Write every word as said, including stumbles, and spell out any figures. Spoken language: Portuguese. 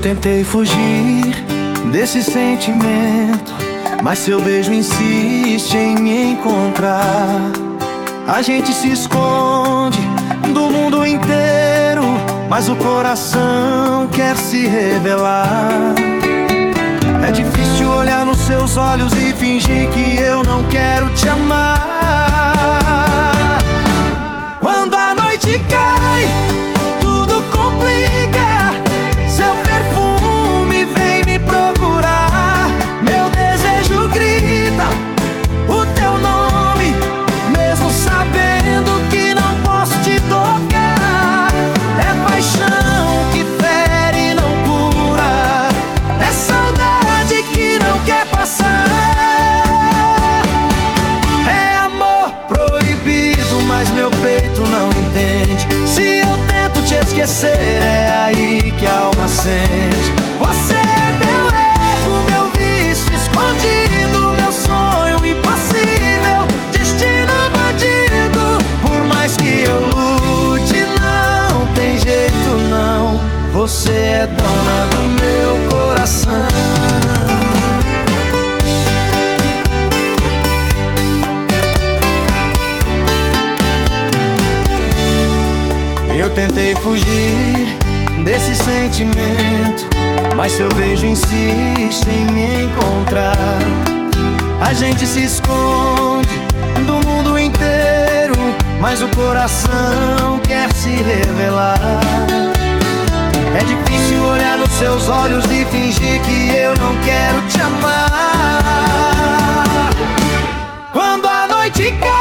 tentei fugir desse sentimento, mas seu beijo insiste em me encontrar. A gente se esconde do mundo inteiro, mas o coração quer se revelar. É difícil olhar nos seus olhos e fingir que eu não quero te amar. Quando a noite cai, tudo complica. Seu perfume vem me procurar. Meu desejo grita o teu nome, mesmo sabendo que não posso te tocar. É paixão que fere e não cura, é saudade que não quer passar. É amor proibido, mas meu peito não entende. Se eu tento te esquecer, é aí que a alma sente. Você é meu erro, meu vício escondido, meu sonho impossível, destino bandido. Por mais que eu lute, não tem jeito não. Você é dona do meu coração. Eu tentei fugir desse sentimento, mas seu beijo insiste em me encontrar. A gente se esconde do mundo inteiro, mas o coração quer se revelar. É difícil olhar nos seus olhos e fingir que eu não quero te amar. Quando a noite cai,